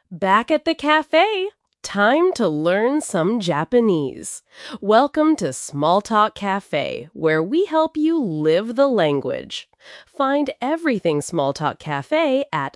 Back at the cafe. Time to learn some Japanese. Welcome to Small Talk Cafe, where we help you live the language. Find everything Small Talk Cafe at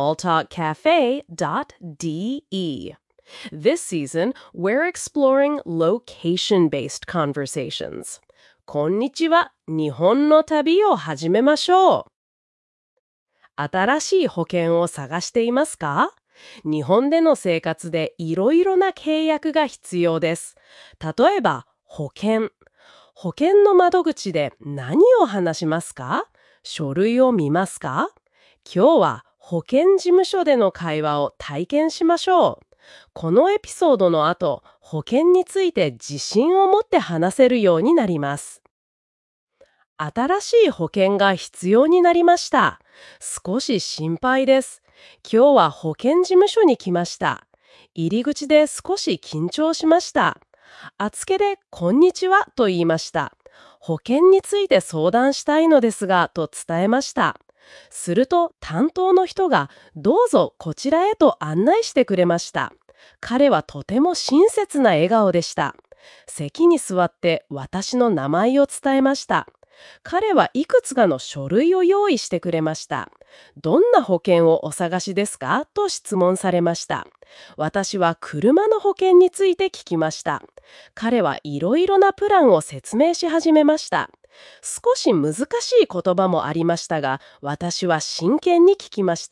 smalltalkcafe.de. This season, we're exploring location-based conversations. こんにちは、日本の旅を始めましょう。新しい保険を探していますか？日本での生活でいろいろな契約が必要です。例えば、保険。保険の窓口で何を話しますか？書類を見ますか？今日は保険事務所での会話を体験しましょう。このエピソードの後、保険について自信を持って話せるようになります。新しい保険が必要になりました。少し心配です。今日は保険事務所に来ました。入り口で少し緊張しました。あつけでこんにちはと言いました。保険について相談したいのですがと伝えました。すると担当の人がどうぞこちらへと案内してくれました。彼はとても親切な笑顔でした。席に座って私の名前を伝えました。彼はいくつかの書類を用意してくれました。どんな保険をお探しですか？と質問されました。私は車の保険について聞きました。彼はいろいろなプランを説明し始めました。少し難しい言葉もありましたが、私は真剣に聞きました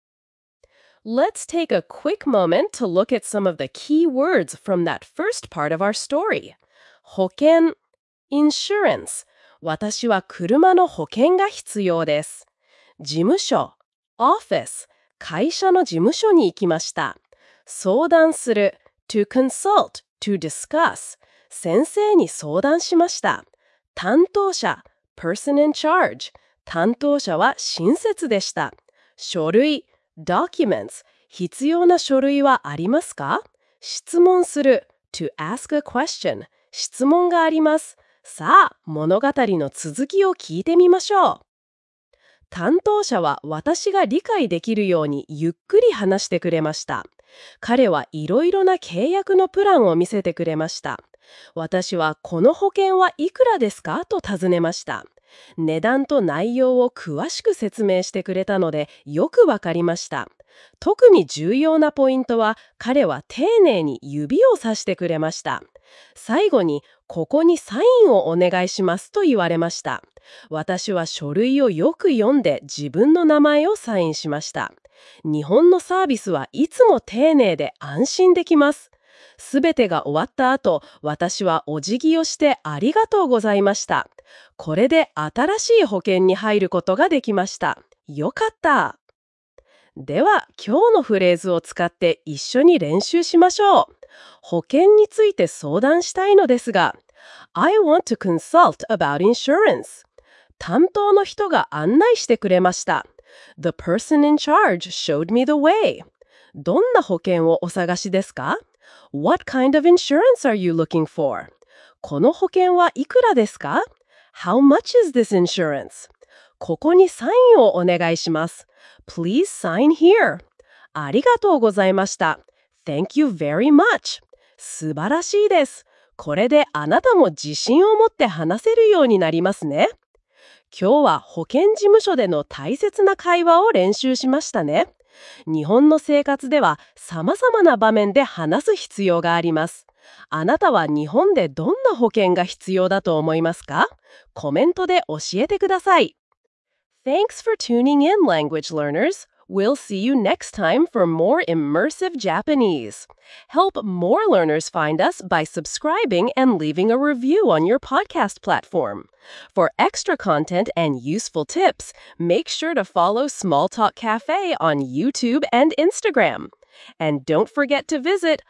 。Let's take a quick moment to look at some of the key words from that first part of our story. 保険 insurance 私は車の保険が必要です。事務所 office 会社の事務所に行きました。相談する to consult, to discuss 先生に相談しました。担当者 person in charge 担当者は親切でした。書類 documents 必要な書類はありますか？質問する to ask a question 質問があります。さあ、物語の続きを聞いてみましょう。担当者は私が理解できるようにゆっくり話してくれました。彼はいろいろな契約のプランを見せてくれました。私はこの保険はいくらですか？と尋ねました。値段と内容を詳しく説明してくれたのでよくわかりました。特に重要なポイントは彼は丁寧に指をさしてくれました。最後にここにサインをお願いしますと言われました。私は書類をよく読んで自分の名前をサインしました。日本のサービスはいつも丁寧で安心できます。すべてが終わった後、私はお辞儀をしてありがとうございました。これで新しい保険に入ることができました。よかった。では、今日のフレーズを使って一緒に練習しましょう。保険について相談したいのですが、I want to consult about insurance. 担当の人が案内してくれました。The person in charge showed me the way. どんな保険をお探しですか？ What kind of insurance are you looking for? この保険はいくらですか？ How much is this insurance? ここにサインをお願いします。Please sign here. ありがとうございました。Thank you very much. 素晴らしいです。これであなたも自信を持って話せるようになりますね。今日は保険事務所での大切な会話を練習しましたね。日本の生活では様々な場面で話す必要があります。あなたは日本でどんな保険が必要だと思いますか？コメントで教えてください。Thanks for tuning in, language learners. We'll see you next time for more immersive Japanese. Help more learners find us by subscribing and leaving a review on your podcast platform. For extra content and useful tips, make sure to follow Small Talk Cafe on YouTube and Instagram. And don't forget to visit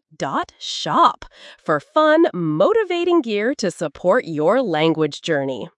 smalltalkcafe.shop for fun, motivating gear to support your language journey.